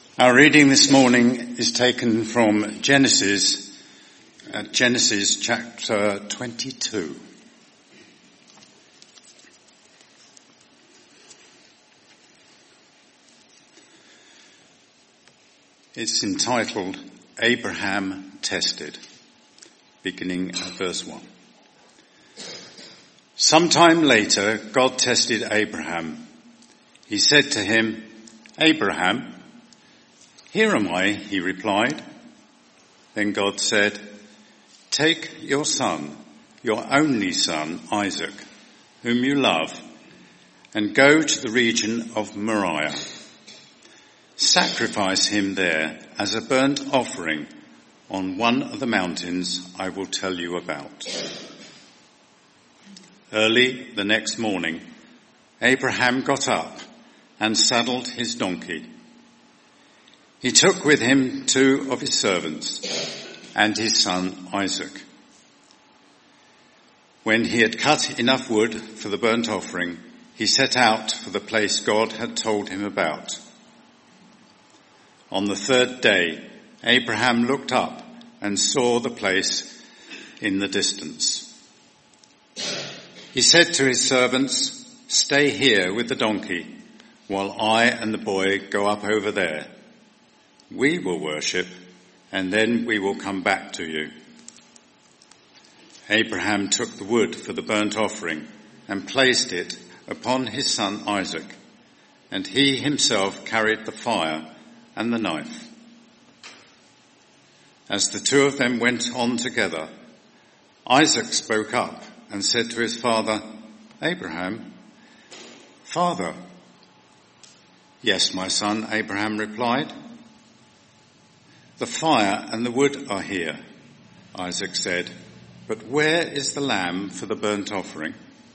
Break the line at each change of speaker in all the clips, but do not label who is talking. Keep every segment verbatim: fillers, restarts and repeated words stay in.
Our reading this morning is taken from Genesis, uh, Genesis chapter twenty-two. It's entitled Abraham Tested, beginning at verse one. Sometime later, God tested Abraham. He said to him, "Abraham." "Here am I," he replied. Then God said, "Take your son, your only son, Isaac, whom you love, and go to the region of Moriah. Sacrifice him there as a burnt offering on one of the mountains I will tell you about." Early the next morning, Abraham got up and saddled his donkey. He took with him two of his servants and his son Isaac. When he had cut enough wood for the burnt offering, he set out for the place God had told him about. On the third day, Abraham looked up and saw the place in the distance. He said to his servants, "Stay here with the donkey while I and the boy go up over there. We will worship, and then we will come back to you." Abraham took the wood for the burnt offering and placed it upon his son Isaac, and he himself carried the fire and the knife. As the two of them went on together, Isaac spoke up and said to his father, "Abraham." "Father." "Yes, my son," Abraham replied. "The fire and the wood are here," Isaac said, "but where is the lamb for the burnt offering?"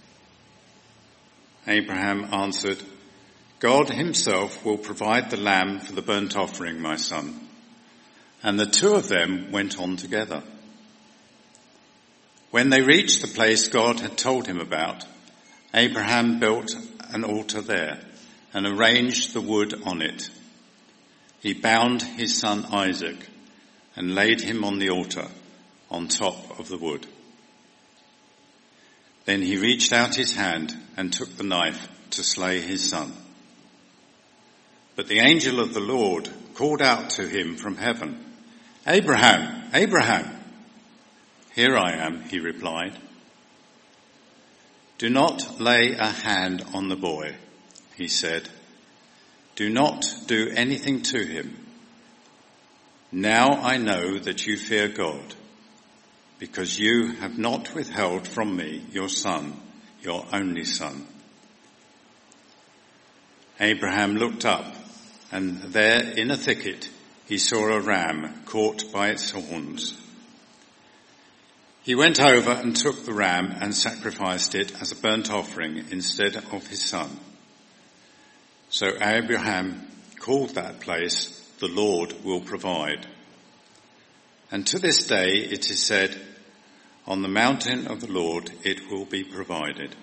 Abraham answered, "God himself will provide the lamb for the burnt offering, my son." And the two of them went on together. When they reached the place God had told him about, Abraham built an altar there and arranged the wood on it. He bound his son Isaac and laid him on the altar on top of the wood. Then he reached out his hand and took the knife to slay his son. But the angel of the Lord called out to him from heaven, "Abraham, Abraham." "Here I am," he replied. "Do not lay a hand on the boy," he said. "Do not do anything to him. Now I know that you fear God, because you have not withheld from me your son, your only son." Abraham looked up, and there in a thicket he saw a ram caught by its horns. He went over and took the ram and sacrificed it as a burnt offering instead of his son. So Abraham called that place, "The Lord will provide." And to this day it is said, "On the mountain of the Lord it will be provided."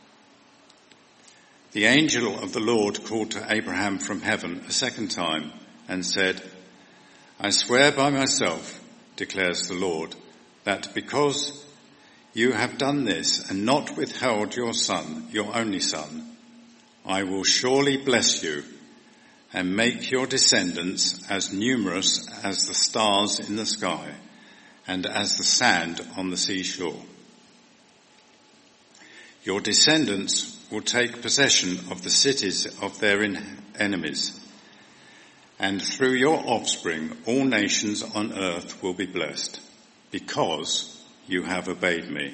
The angel of the Lord called to Abraham from heaven a second time and said, "I swear by myself, declares the Lord, that because you have done this and not withheld your son, your only son, I will surely bless you and make your descendants as numerous as the stars in the sky and as the sand on the seashore. Your descendants will take possession of the cities of their enemies, and through your offspring all nations on earth will be blessed, because you have obeyed me."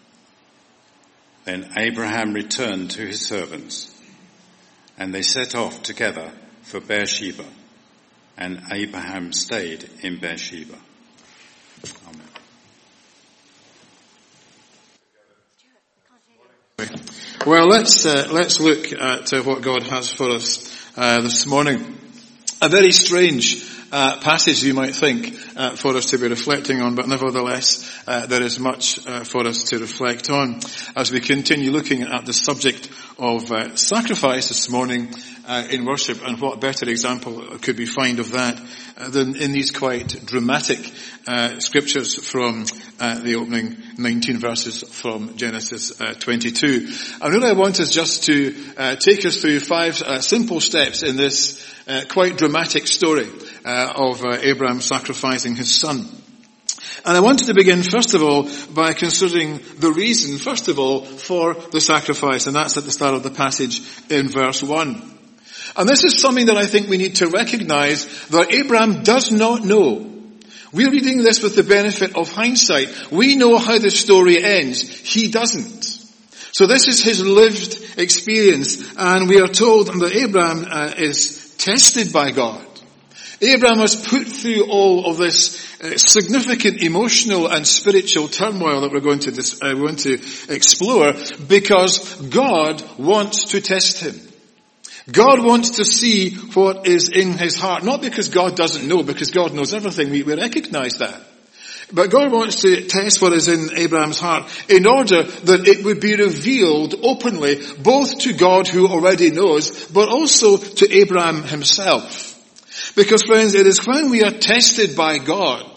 Then Abraham returned to his servants, and they set off together for Beersheba, and Abraham stayed in Beersheba. Amen.
Well, let's uh, let's look at uh, what God has for us uh, this morning. A very strange uh, passage, you might think, uh, for us to be reflecting on, but nevertheless, uh, there is much uh, for us to reflect on as we continue looking at the subject of uh, sacrifice this morning uh, in worship, and what better example could we find of that uh, than in these quite dramatic uh, scriptures from uh, the opening nineteen verses from Genesis uh, twenty-two. And really I want us just to uh, take us through five uh, simple steps in this uh, quite dramatic story uh, of uh, Abraham sacrificing his son. And I wanted to begin, first of all, by considering the reason, first of all, for the sacrifice. And that's at the start of the passage in verse one. And this is something that I think we need to recognize, that Abraham does not know. We're reading this with the benefit of hindsight. We know how the story ends. He doesn't. So this is his lived experience. And we are told that Abraham uh, is tested by God. Abraham was put through all of this uh, significant emotional and spiritual turmoil that we're going to dis- uh, going to explore, because God wants to test him. God wants to see what is in his heart. Not because God doesn't know, because God knows everything. We, we recognize that. But God wants to test what is in Abraham's heart in order that it would be revealed openly, both to God who already knows, but also to Abraham himself. Because friends, it is when we are tested by God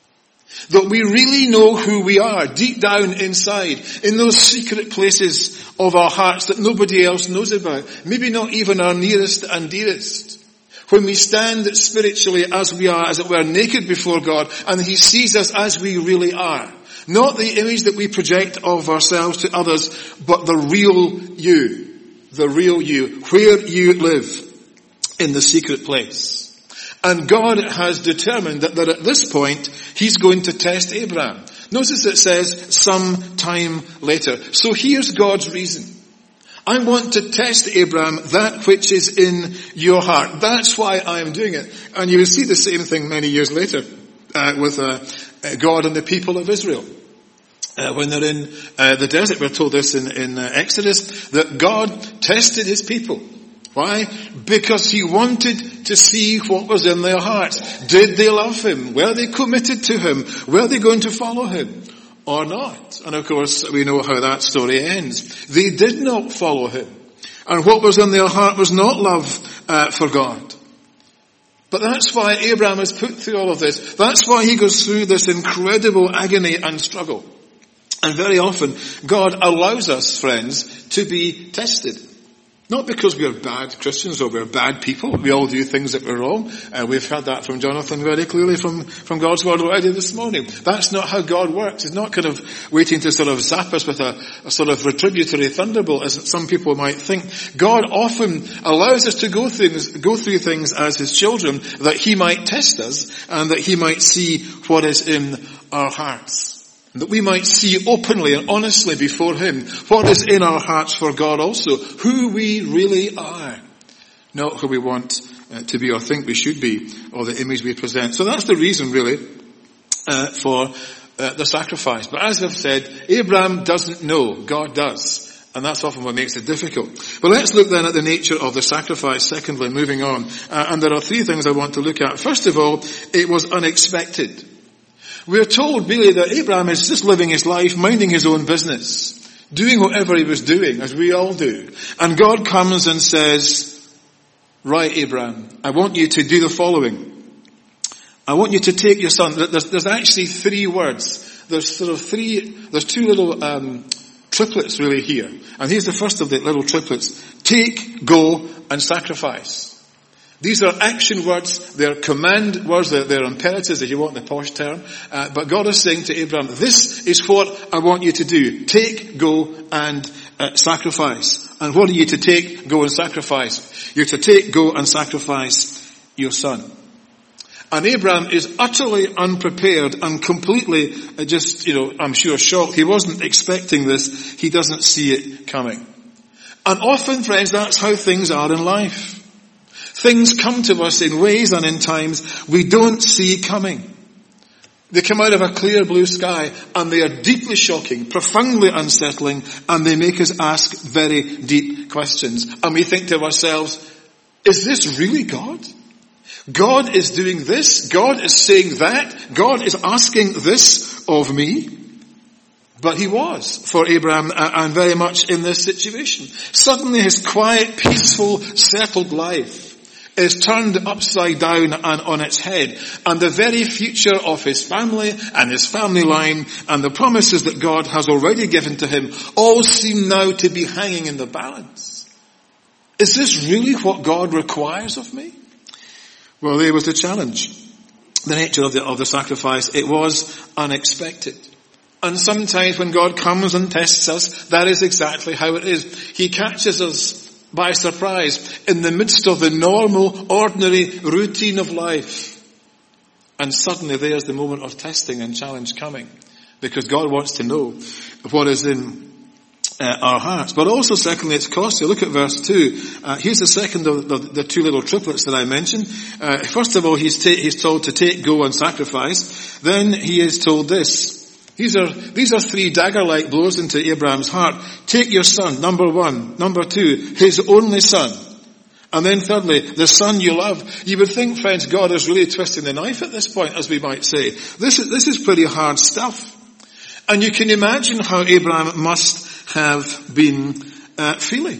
that we really know who we are deep down inside, in those secret places of our hearts that nobody else knows about, maybe not even our nearest and dearest. When we stand spiritually as we are, as it were, naked before God, and he sees us as we really are. Not the image that we project of ourselves to others, but the real you. The real you. Where you live in the secret place. And God has determined that, that at this point, he's going to test Abraham. Notice it says, some time later. So here's God's reason. I want to test, Abraham, that which is in your heart. That's why I am doing it. And you will see the same thing many years later uh, with uh, God and the people of Israel. Uh, when they're in uh, the desert, we're told this in, in uh, Exodus, that God tested his people. Why? Because he wanted to see what was in their hearts. Did they love him? Were they committed to him? Were they going to follow him? Or not? And of course, we know how that story ends. They did not follow him. And what was in their heart was not love uh, for God. But that's why Abraham is put through all of this. That's why he goes through this incredible agony and struggle. And very often, God allows us, friends, to be tested. Not because we are bad Christians or we're bad people. We all do things that are wrong. Uh, we've heard that from Jonathan very clearly from, from God's word already this morning. That's not how God works. He's not kind of waiting to sort of zap us with a, a sort of retributory thunderbolt, as some people might think. God often allows us to go through things, go through things as his children, that he might test us and that he might see what is in our hearts. That we might see openly and honestly before him what is in our hearts for God also. Who we really are. Not who we want uh, to be or think we should be, or the image we present. So that's the reason really uh, for uh, the sacrifice. But as I've said, Abraham doesn't know. God does. And that's often what makes it difficult. But let's look then at the nature of the sacrifice, secondly, moving on. Uh, and there are three things I want to look at. First of all, it was unexpected. We're told really that Abraham is just living his life, minding his own business, doing whatever he was doing, as we all do. And God comes and says, right, Abraham, I want you to do the following. I want you to take your son. There's, there's actually three words. There's sort of three, there's two little um, triplets really here. And here's the first of the little triplets. Take, go, and sacrifice. These are action words, they're command words, they're, they're imperatives if you want the posh term. Uh, but God is saying to Abraham, this is what I want you to do. Take, go, and uh, sacrifice. And what are you to take, go, and sacrifice? You're to take, go, and sacrifice your son. And Abraham is utterly unprepared and completely uh, just, you know, I'm sure shocked. He wasn't expecting this. He doesn't see it coming. And often, friends, that's how things are in life. Things come to us in ways and in times we don't see coming. They come out of a clear blue sky and they are deeply shocking, profoundly unsettling, and they make us ask very deep questions. And we think to ourselves, is this really God? God is doing this? God is saying that? God is asking this of me? But he was for Abraham and very much in this situation. Suddenly his quiet, peaceful, settled life is turned upside down and on its head. And the very future of his family and his family line and the promises that God has already given to him all seem now to be hanging in the balance. Is this really what God requires of me? Well, there was the challenge. The nature of the, of the sacrifice, it was unexpected. And sometimes when God comes and tests us, that is exactly how it is. He catches us by surprise in the midst of the normal, ordinary routine of life. And suddenly there's the moment of testing and challenge coming. Because God wants to know what is in uh, our hearts. But also, secondly, it's costly. Look at verse two. Uh, here's the second of the, the two little triplets that I mentioned. Uh, first of all, he's, ta- he's told to take, go and sacrifice. Then he is told this. These are, these are three dagger-like blows into Abraham's heart. Take your son, number one. Number two, his only son. And then thirdly, the son you love. You would think, friends, God is really twisting the knife at this point, as we might say. This is, this is pretty hard stuff. And you can imagine how Abraham must have been uh, feeling.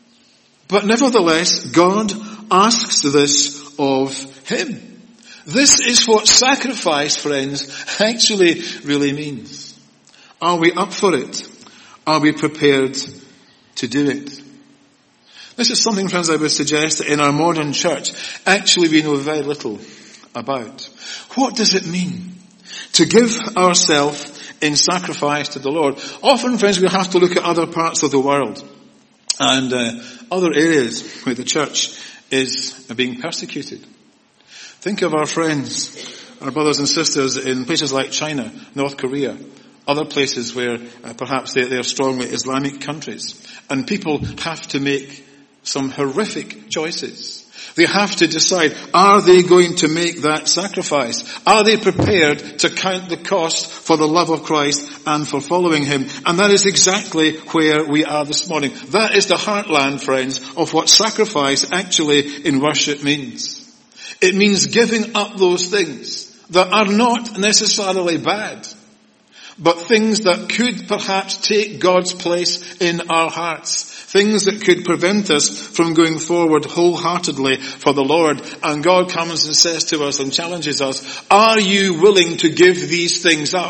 But nevertheless, God asks this of him. This is what sacrifice, friends, actually really means. Are we up for it? Are we prepared to do it? This is something, friends, I would suggest that in our modern church, actually we know very little about. What does it mean to give ourselves in sacrifice to the Lord? Often, friends, we have to look at other parts of the world and uh, other areas where the church is being persecuted. Think of our friends, our brothers and sisters in places like China, North Korea, other places where uh, perhaps they, they are strongly Islamic countries. And people have to make some horrific choices. They have to decide, are they going to make that sacrifice? Are they prepared to count the cost for the love of Christ and for following him? And that is exactly where we are this morning. That is the heartland, friends, of what sacrifice actually in worship means. It means giving up those things that are not necessarily bad, but things that could perhaps take God's place in our hearts. Things that could prevent us from going forward wholeheartedly for the Lord. And God comes and says to us and challenges us, are you willing to give these things up?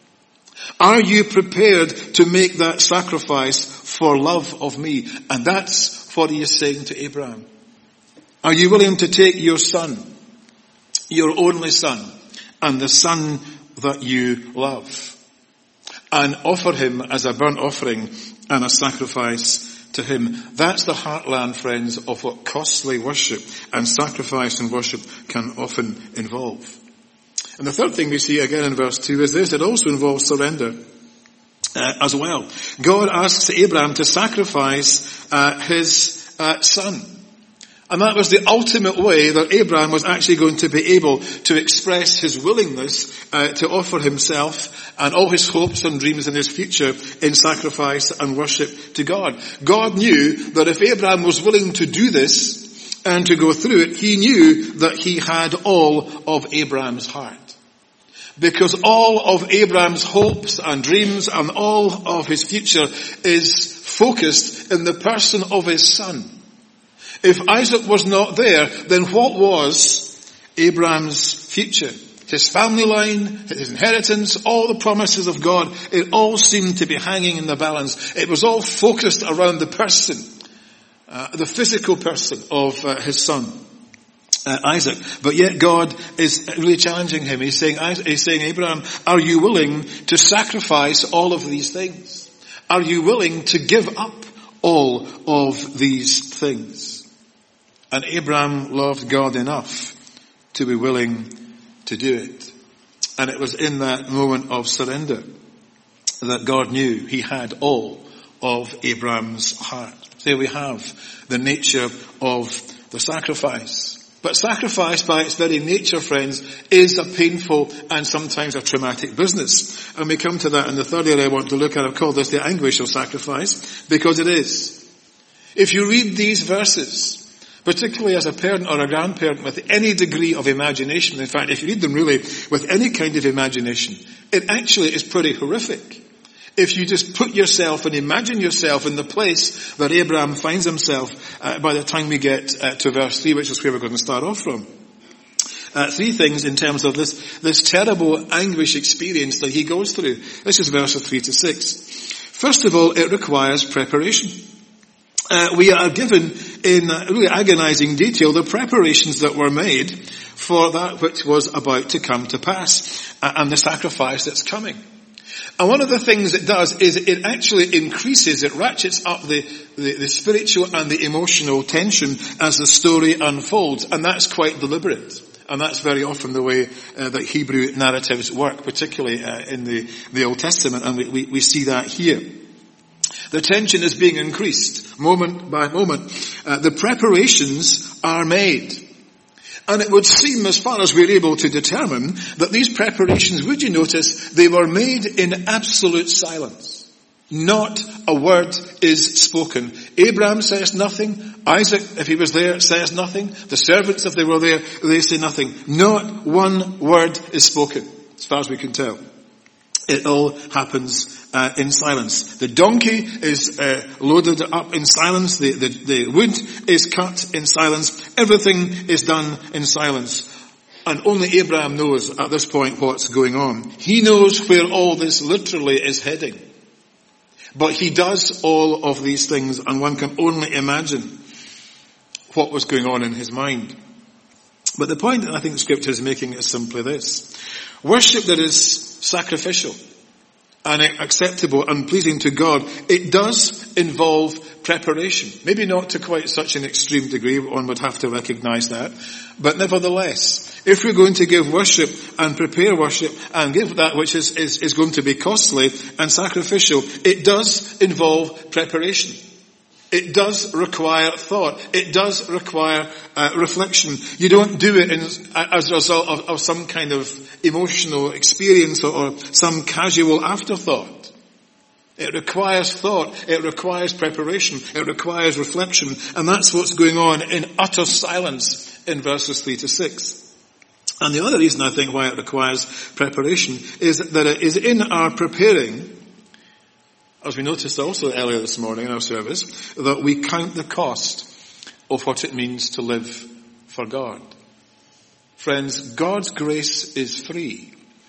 Are you prepared to make that sacrifice for love of me? And that's what he is saying to Abraham. Are you willing to take your son, your only son, and the son that you love, and offer him as a burnt offering and a sacrifice to him? That's the heartland, friends, of what costly worship and sacrifice and worship can often involve. And the third thing we see again in verse two is this. It also involves surrender uh, as well. God asks Abraham to sacrifice uh, his uh, son. And that was the ultimate way that Abraham was actually going to be able to express his willingness uh, to offer himself and all his hopes and dreams in his future in sacrifice and worship to God. God knew that if Abraham was willing to do this and to go through it, he knew that he had all of Abraham's heart. Because all of Abraham's hopes and dreams and all of his future is focused in the person of his son. If Isaac was not there, then what was Abraham's future? His family line, his inheritance, all the promises of God, it all seemed to be hanging in the balance. It was all focused around the person, uh, the physical person of uh, his son, uh, Isaac. But yet God is really challenging him. He's saying, he's saying, Abraham, are you willing to sacrifice all of these things? Are you willing to give up all of these things? And Abraham loved God enough to be willing to do it. And it was in that moment of surrender that God knew he had all of Abraham's heart. There we have the nature of the sacrifice. But sacrifice by its very nature, friends, is a painful and sometimes a traumatic business. And we come to that in the third area I want to look at. I've called this the anguish of sacrifice, because it is. If you read these verses, particularly as a parent or a grandparent with any degree of imagination. In fact, if you read them really with any kind of imagination, it actually is pretty horrific. If you just put yourself and imagine yourself in the place that Abraham finds himself uh, by the time we get uh, to verse three, which is where we're going to start off from. Uh, three things in terms of this, this terrible anguish experience that he goes through. This is verses three to six. First of all, it requires preparation. Uh, we are given in uh, really agonizing detail the preparations that were made for that which was about to come to pass uh, and the sacrifice that's coming. And one of the things it does is it actually increases, it ratchets up the, the, the spiritual and the emotional tension as the story unfolds. And that's quite deliberate. And that's very often the way uh, that Hebrew narratives work, particularly uh, in the, the Old Testament. And we, we, we see that here. The tension is being increased moment by moment. Uh, the preparations are made. And it would seem, as far as we're able to determine, that these preparations, would you notice, they were made in absolute silence. Not a word is spoken. Abraham says nothing. Isaac, if he was there, says nothing. The servants, if they were there, they say nothing. Not one word is spoken, as far as we can tell. It all happens uh, in silence. The donkey is uh, loaded up in silence. The, the, the wood is cut in silence. Everything is done in silence. And only Abraham knows at this point what's going on. He knows where all this literally is heading. But he does all of these things, and one can only imagine what was going on in his mind. But the point that I think the Scripture is making is simply this. Worship that is sacrificial and acceptable and pleasing to God, it does involve preparation. Maybe not to quite such an extreme degree, one would have to recognize that. But nevertheless, if we're going to give worship and prepare worship and give that which is, is, is going to be costly and sacrificial, it does involve preparation. It does require thought. It does require uh, reflection. You don't do it in, as a result of, of some kind of emotional experience or, or some casual afterthought. It requires thought. It requires preparation. It requires reflection. And that's what's going on in utter silence in verses three to six. And the other reason I think why it requires preparation is that it is in our preparing, as we noticed also earlier this morning in our service, that we count the cost of what it means to live for God. Friends, God's grace is free,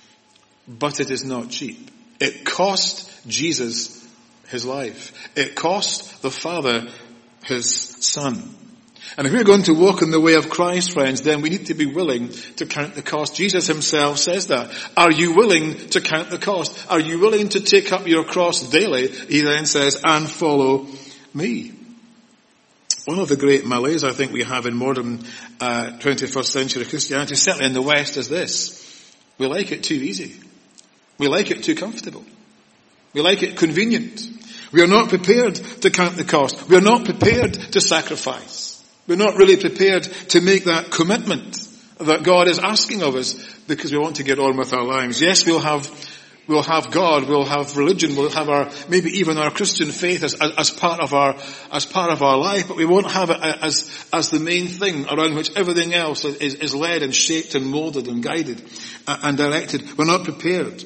but it is not cheap. It cost Jesus his life. It cost the Father his Son. And if we're going to walk in the way of Christ, friends, then we need to be willing to count the cost. Jesus himself says that. Are you willing to count the cost? Are you willing to take up your cross daily? He then says, and follow me. One of the great malaise I think we have in modern uh, twenty-first century Christianity, certainly in the West, is this. We like it too easy. We like it too comfortable. We like it convenient. We are not prepared to count the cost. We are not prepared to sacrifice. We're not really prepared to make that commitment that God is asking of us because we want to get on with our lives. Yes, we'll have, we'll have God, we'll have religion, we'll have our, maybe even our Christian faith as, as part of our, as part of our life, but we won't have it as, as the main thing around which everything else is, is led and shaped and molded and guided and directed. We're not prepared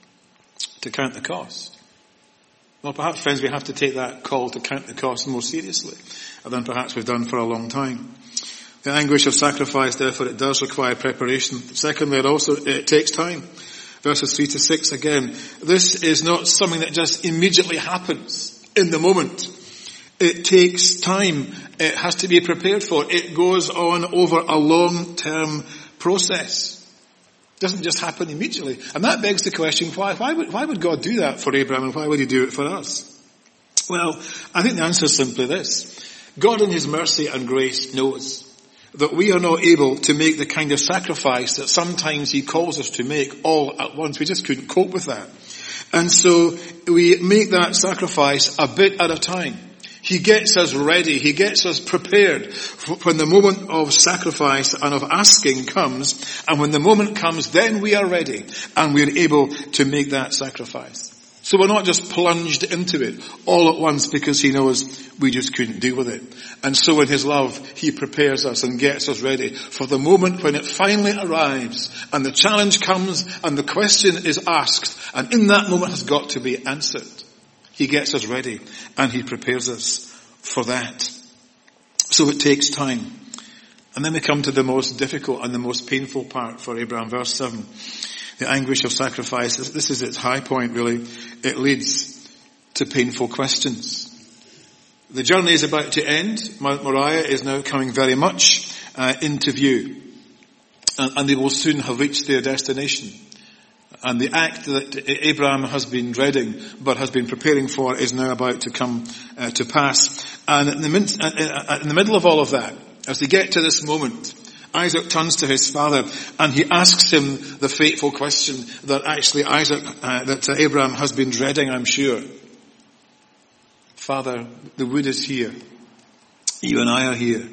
to count the cost. Well, perhaps, friends, we have to take that call to count the cost more seriously than perhaps we've done for a long time. The anguish of sacrifice, therefore, it does require preparation. Secondly, it also it takes time. Verses three to six again. This is not something that just immediately happens in the moment. It takes time. It has to be prepared for. It goes on over a long-term process. It doesn't just happen immediately. And that begs the question, why, why would, why would God do that for Abraham and why would he do it for us? Well, I think the answer is simply this. God in his mercy and grace knows that we are not able to make the kind of sacrifice that sometimes he calls us to make all at once. We just couldn't cope with that. And so we make that sacrifice a bit at a time. He gets us ready. He gets us prepared when the moment of sacrifice and of asking comes. And when the moment comes, then we are ready and we're able to make that sacrifice. So we're not just plunged into it all at once because he knows we just couldn't deal with it. And so in his love, he prepares us and gets us ready for the moment when it finally arrives and the challenge comes and the question is asked, and in that moment has got to be answered. He gets us ready and he prepares us for that. So it takes time. And then we come to the most difficult and the most painful part for Abraham, verse seven. The anguish of sacrifice. This is its high point, really. It leads to painful questions. The journey is about to end. Mount Moriah is now coming very much uh, into view. And, and they will soon have reached their destination. And the act that Abraham has been dreading, but has been preparing for, is now about to come uh, to pass. And in the, in the middle of all of that, as they get to this moment, Isaac turns to his father and he asks him the fateful question that actually Isaac, uh, that uh, Abraham has been dreading, I'm sure. Father, the wood is here. You and I are here.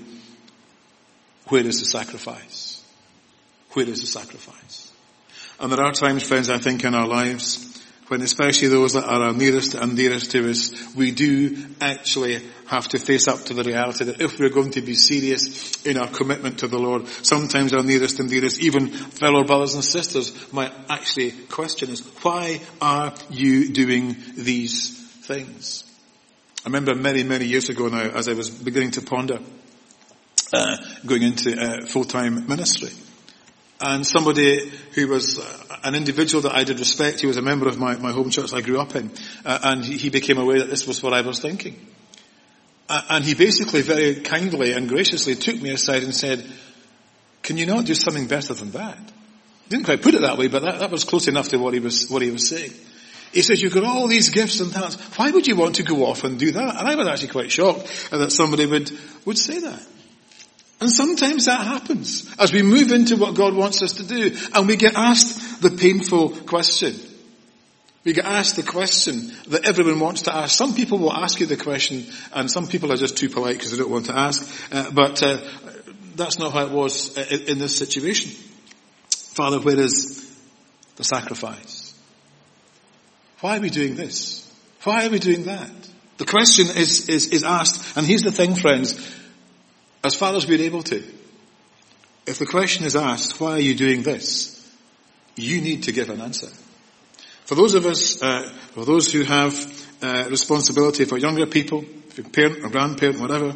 Where is the sacrifice? Where is the sacrifice? And there are times, friends, I think in our lives, when especially those that are our nearest and dearest to us, we do actually have to face up to the reality that if we're going to be serious in our commitment to the Lord, sometimes our nearest and dearest, even fellow brothers and sisters, might actually question us, why are you doing these things? I remember many, many years ago now, as I was beginning to ponder uh, going into uh, full-time ministry. And somebody who was an individual that I did respect, he was a member of my, my home church I grew up in, uh, and he became aware that this was what I was thinking. Uh, and he basically very kindly and graciously took me aside and said, can you not do something better than that? He didn't quite put it that way, but that, that was close enough to what he was, what he was saying. He says, you've got all these gifts and talents. Why would you want to go off and do that? And I was actually quite shocked that somebody would, would say that. And sometimes that happens as we move into what God wants us to do and we get asked the painful question. We get asked the question that everyone wants to ask. Some people will ask you the question and some people are just too polite because they don't want to ask. Uh, but uh, that's not how it was in, in this situation. Father, where is the sacrifice? Why are we doing this? Why are we doing that? The question is, is, is asked, and here's the thing, friends. As far as we're able to, if the question is asked, why are you doing this? You need to give an answer. For those of us, uh, for those who have uh, responsibility for younger people, if you're a parent or grandparent, whatever,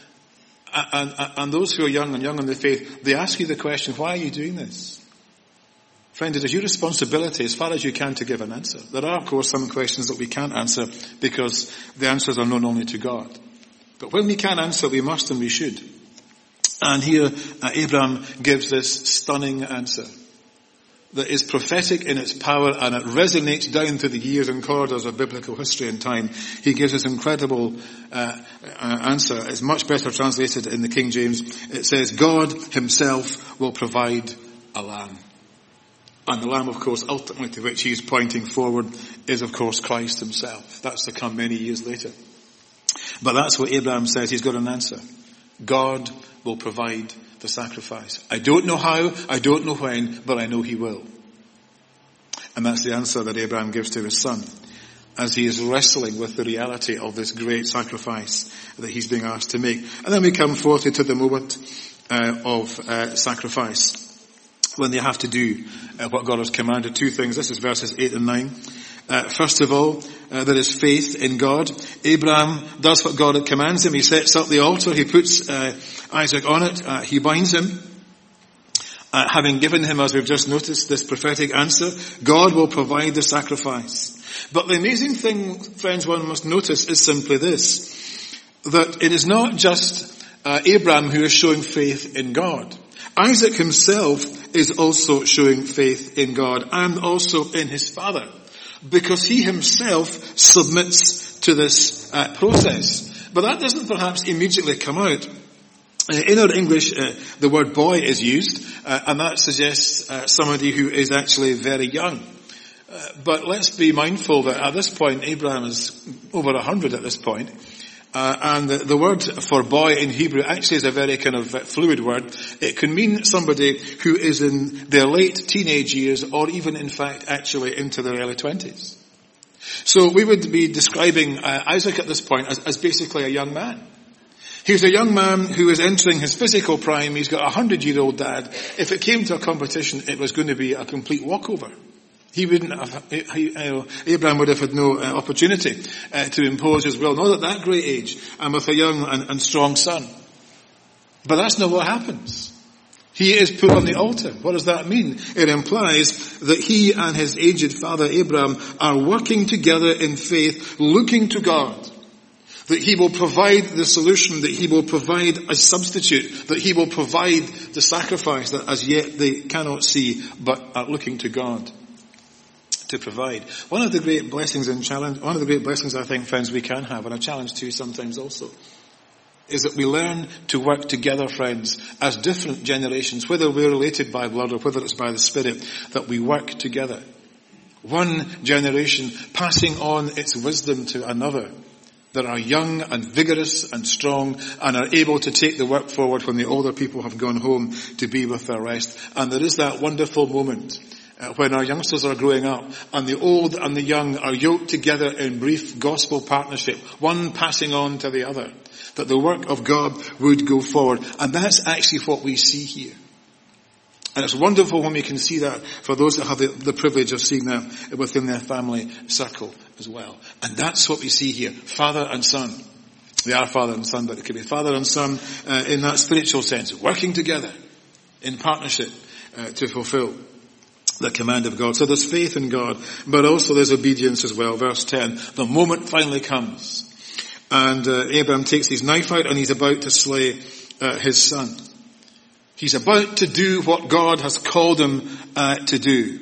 and, and, and those who are young and young in the faith, they ask you the question, why are you doing this? Friend, it is your responsibility as far as you can to give an answer. There are, of course, some questions that we can't answer because the answers are known only to God. But when we can answer, we must and we should. And here uh, Abraham gives this stunning answer that is prophetic in its power and it resonates down through the years and corridors of biblical history and time. He gives this incredible uh, uh, answer. It's much better translated in the King James. It says, God himself will provide a lamb. And the lamb, of course, ultimately to which he is pointing forward is, of course, Christ himself. That's to come many years later. But that's what Abraham says. He's got an answer. God will provide the sacrifice. I don't know how, I don't know when, but I know he will. And that's the answer that Abraham gives to his son as he is wrestling with the reality of this great sacrifice that he's being asked to make. And then we come forthwith to the moment uh, of uh, sacrifice when they have to do uh, what God has commanded. Two things. This is verses eight and nine. Uh, first of all, uh, there is faith in God. Abraham does what God commands him. He sets up the altar. He puts uh, Isaac on it. Uh, he binds him. Uh, having given him, as we've just noticed, this prophetic answer, God will provide the sacrifice. But the amazing thing, friends, one must notice is simply this, that it is not just uh, Abraham who is showing faith in God. Isaac himself is also showing faith in God and also in his father, because he himself submits to this uh, process. But that doesn't perhaps immediately come out. Uh, in our English, uh, the word boy is used, uh, and that suggests uh, somebody who is actually very young. Uh, but let's be mindful that at this point, Abraham is over a hundred at this point. Uh, and the, the word for boy in Hebrew actually is a very kind of fluid word. It can mean somebody who is in their late teenage years or even in fact actually into their early twenties. So we would be describing uh, Isaac at this point as, as basically a young man. He's a young man who is entering his physical prime. He's got a hundred-year-old dad. If it came to a competition, it was going to be a complete walkover. He wouldn't have, he, uh, Abraham would have had no uh, opportunity uh, to impose his will, not at that great age, and with a young and, and strong son. But that's not what happens. He is put on the altar. What does that mean? It implies that he and his aged father Abraham are working together in faith, looking to God. That he will provide the solution, that he will provide a substitute, that he will provide the sacrifice that as yet they cannot see, but are looking to God to provide. One of the great blessings and challenge, one of the great blessings I think, friends, we can have, and a challenge too sometimes also, is that we learn to work together, friends, as different generations, whether we're related by blood or whether it's by the Spirit, that we work together. One generation passing on its wisdom to another, that are young and vigorous and strong and are able to take the work forward when the older people have gone home to be with their rest. And there is that wonderful moment uh, when our youngsters are growing up and the old and the young are yoked together in brief gospel partnership, one passing on to the other, that the work of God would go forward. And that's actually what we see here. And it's wonderful when we can see that for those that have the, the privilege of seeing that within their family circle as well. And that's what we see here. Father and son. They are father and son, but it could be father and son uh, in that spiritual sense, working together in partnership uh, to fulfill the command of God. So there's faith in God, but also there's obedience as well. Verse ten, the moment finally comes. And uh, Abraham takes his knife out and he's about to slay uh, his son. He's about to do what God has called him uh, to do.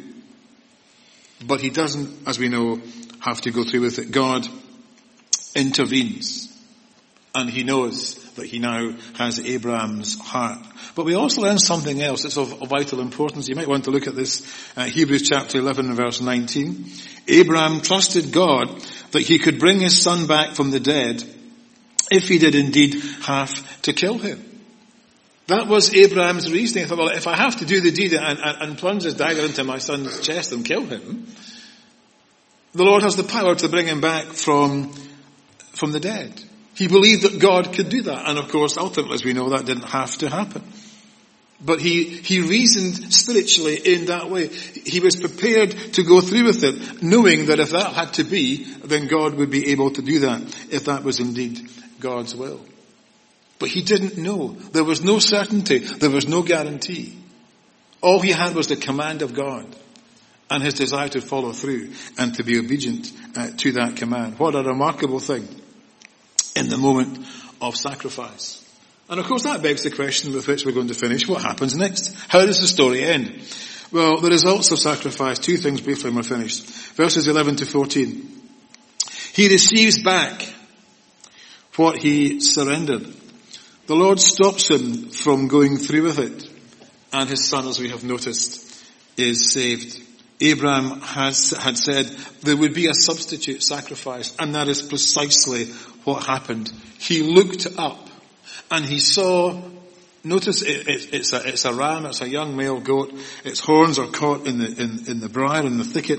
But he doesn't, as we know, have to go through with it. God intervenes. And he knows that he now has Abraham's heart. But we also learn something else that's of, of vital importance. You might want to look at this, uh, Hebrews chapter eleven verse nineteen. Abraham trusted God that he could bring his son back from the dead if he did indeed have to kill him. That was Abraham's reasoning. He thought, well, if I have to do the deed and, and, and plunge his dagger into my son's chest and kill him, the Lord has the power to bring him back from, from the dead. He believed that God could do that. And of course, ultimately, as we know, that didn't have to happen. But he, he reasoned spiritually in that way. He was prepared to go through with it, knowing that if that had to be, then God would be able to do that, if that was indeed God's will. But he didn't know. There was no certainty. There was no guarantee. All he had was the command of God and his desire to follow through and to be obedient uh, to that command. What a remarkable thing in the moment of sacrifice. And of course that begs the question with which we're going to finish. What happens next? How does the story end? Well, the results of sacrifice, two things briefly and we're finished. Verses eleven to fourteen. He receives back what he surrendered. The Lord stops him from going through with it. And his son, as we have noticed, is saved. Abraham has, had said there would be a substitute sacrifice. And that is precisely what happened. He looked up and he saw, notice it, it, it's, a, it's a ram, it's a young male goat. Its horns are caught in the, in, in the briar, in the thicket.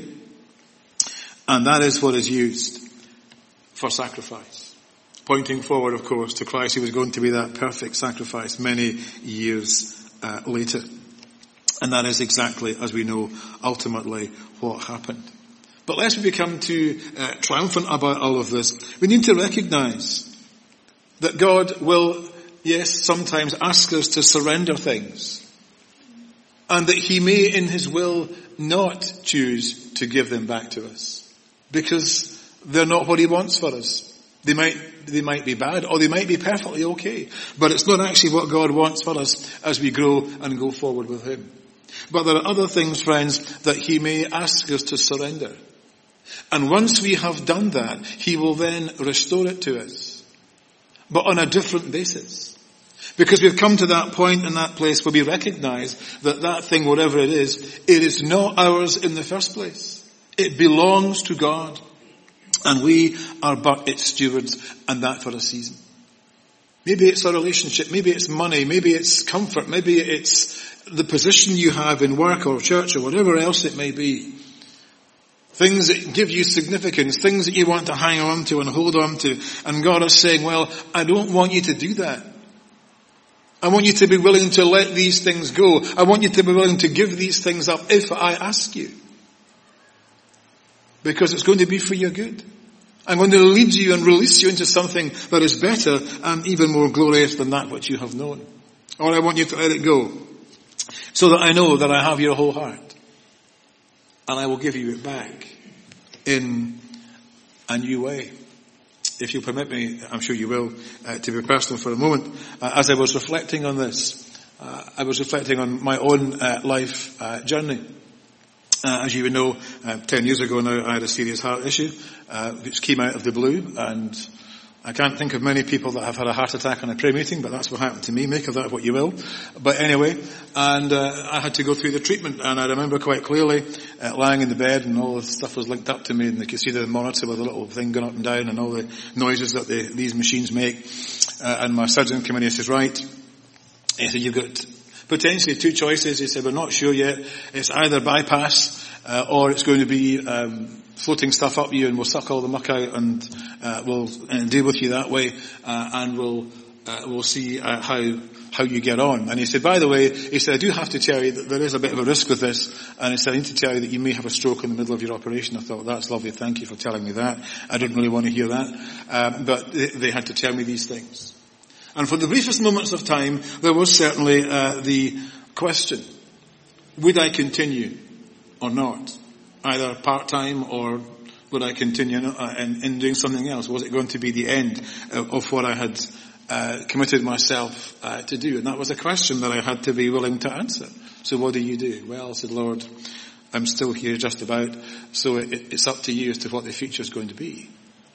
And that is what is used for sacrifice. Pointing forward, of course, to Christ, who was going to be that perfect sacrifice many years uh, later. And that is exactly, as we know, ultimately what happened. But lest we become too uh, triumphant about all of this, we need to recognize that God will, yes, sometimes ask us to surrender things. And that he may, in his will, not choose to give them back to us. Because they're not what he wants for us. They might, they might be bad, or they might be perfectly okay. But it's not actually what God wants for us as we grow and go forward with him. But there are other things, friends, that he may ask us to surrender. And once we have done that, he will then restore it to us. But on a different basis. Because we've come to that point and that place where we recognize that that thing, whatever it is, it is not ours in the first place. It belongs to God. And we are but its stewards, and that for a season. Maybe it's a relationship, maybe it's money, maybe it's comfort, maybe it's the position you have in work or church or whatever else it may be. things that give you significance, things that you want to hang on to and hold on to. And God is saying, well, I don't want you to do that. I want you to be willing to let these things go. I want you to be willing to give these things up if I ask you. Because it's going to be for your good. I'm going to lead you and release you into something that is better and even more glorious than that which you have known. Or I want you to let it go so that I know that I have your whole heart. And I will give you it back in a new way. If you'll permit me, I'm sure you will, uh, to be personal for a moment. Uh, as I was reflecting on this, uh, I was reflecting on my own uh, life uh, journey. Uh, as you would know, uh, ten years ago now, I had a serious heart issue, uh, which came out of the blue, and I can't think of many people that have had a heart attack on a prayer meeting, but that's what happened to me. Make of that what you will. But anyway, and uh, I had to go through the treatment, and I remember quite clearly uh, lying in the bed, and all the stuff was linked up to me, and they could see the monitor with a little thing going up and down, and all the noises that they, these machines make. Uh, and my surgeon came in and he says, right, he said, you've got potentially two choices. He said, we're not sure yet. It's either bypass, uh, or it's going to be um floating stuff up you, and we'll suck all the muck out, and uh, we'll and deal with you that way, uh, and we'll uh, we'll see uh, how how you get on. And he said, by the way, he said, I do have to tell you that there is a bit of a risk with this, and he said, I need to tell you that you may have a stroke in the middle of your operation. I thought, that's lovely, thank you for telling me that. I didn't really want to hear that, um, but they, they had to tell me these things. And for the briefest moments of time, there was certainly uh, the question, would I continue or not? Either part-time, or would I continue in, in doing something else? Was it going to be the end of, of what I had uh, committed myself uh, to do? And that was a question that I had to be willing to answer. So what do you do? Well, I said, Lord, I'm still here just about, so it, it's up to you as to what the future is going to be.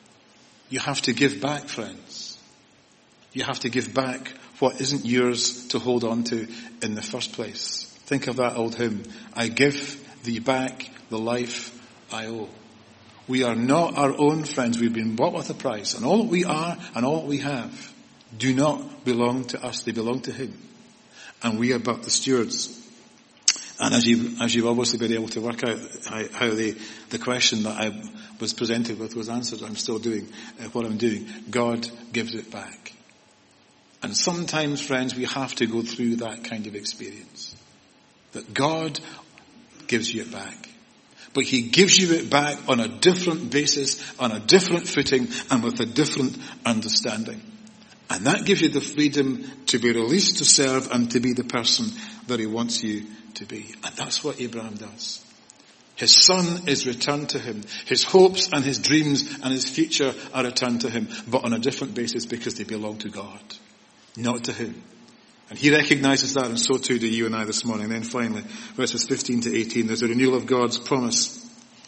You have to give back, friends. You have to give back what isn't yours to hold on to in the first place. Think of that old hymn, I give thee back the life I owe. We are not our own, friends. We've been bought with a price. And all that we are and all that we have do not belong to us. They belong to Him. And we are but the stewards. And as, you, as you've obviously been able to work out how, how the, the question that I was presented with was answered, I'm still doing uh, what I'm doing. God gives it back. And sometimes, friends, we have to go through that kind of experience. That God gives you it back. But He gives you it back on a different basis, on a different footing, and with a different understanding. And that gives you the freedom to be released to serve and to be the person that He wants you to be. And that's what Abraham does. His son is returned to him. His hopes and his dreams and his future are returned to him, but on a different basis because they belong to God, not to him. And he recognizes that, and so too do you and I this morning. And then finally, verses fifteen to eighteen, there's a renewal of God's promise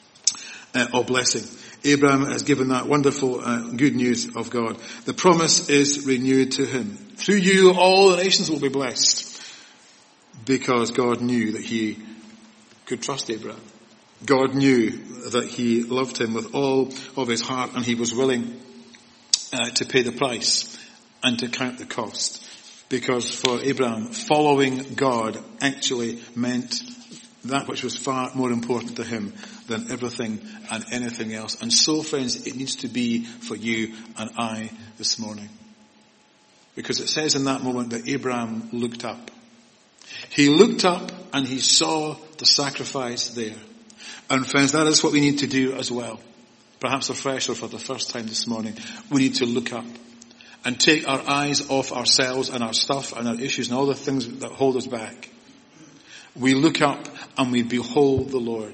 uh, of blessing. Abraham has given that wonderful uh, good news of God. The promise is renewed to him. Through you, all the nations will be blessed. Because God knew that he could trust Abraham. God knew that he loved him with all of his heart, and he was willing uh, to pay the price and to count the cost. Because for Abraham, following God actually meant that which was far more important to him than everything and anything else. And so, friends, it needs to be for you and I this morning. Because it says in that moment that Abraham looked up. He looked up and he saw the sacrifice there. And friends, that is what we need to do as well. Perhaps afresh or for the first time this morning, we need to look up. And take our eyes off ourselves and our stuff and our issues and all the things that hold us back. We look up and we behold the Lord.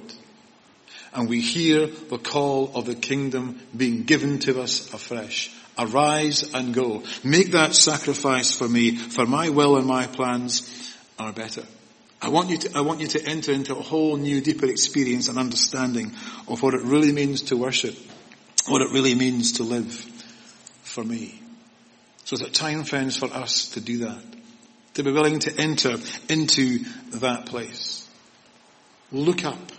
And we hear the call of the kingdom being given to us afresh. Arise and go. Make that sacrifice for me, for my will and my plans are better. I want you to, I want you to enter into a whole new, deeper experience and understanding of what it really means to worship. What it really means to live for me. So it's a time, friends, for us to do that. To be willing to enter into that place. Look up.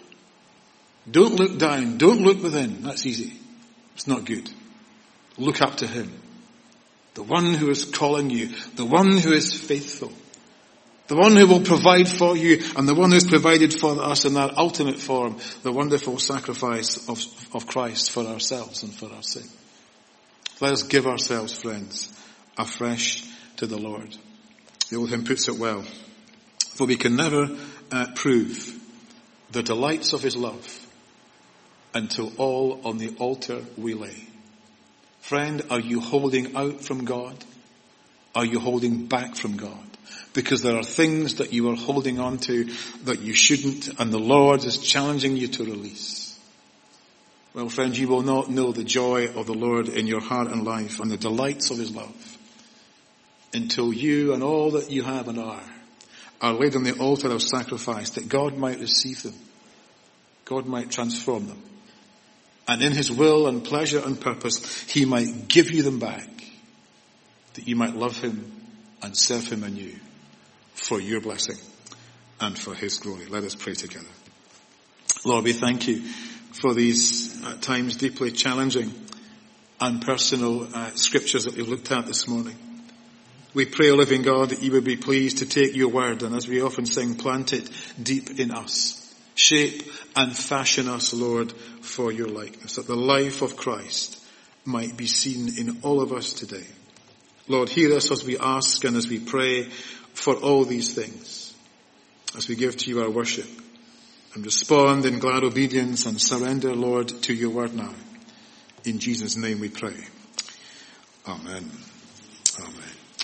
Don't look down. Don't look within. That's easy. It's not good. Look up to Him. The one who is calling you. The one who is faithful. The one who will provide for you, and the one who's provided for us in that ultimate form, the wonderful sacrifice of, of Christ for ourselves and for our sin. Let us give ourselves, friends, afresh to the Lord. The old hymn puts it well. For we can never uh, prove the delights of his love until all on the altar we lay. Friend, are you holding out from God? Are you holding back from God? Because there are things that you are holding on to that you shouldn't, and the Lord is challenging you to release. Well, friend, you will not know the joy of the Lord in your heart and life and the delights of his love until you and all that you have and are are laid on the altar of sacrifice, that God might receive them. God might transform them. And in his will and pleasure and purpose, he might give you them back, that you might love him and serve him anew for your blessing and for his glory. Let us pray together. Lord, we thank you for these at times deeply challenging and personal uh, scriptures that we've looked at this morning. We pray, O living God, that you would be pleased to take your word and, as we often sing, plant it deep in us. Shape and fashion us, Lord, for your likeness, that the life of Christ might be seen in all of us today. Lord, hear us as we ask and as we pray for all these things, as we give to you our worship and respond in glad obedience and surrender, Lord, to your word now. In Jesus' name we pray. Amen. Amen.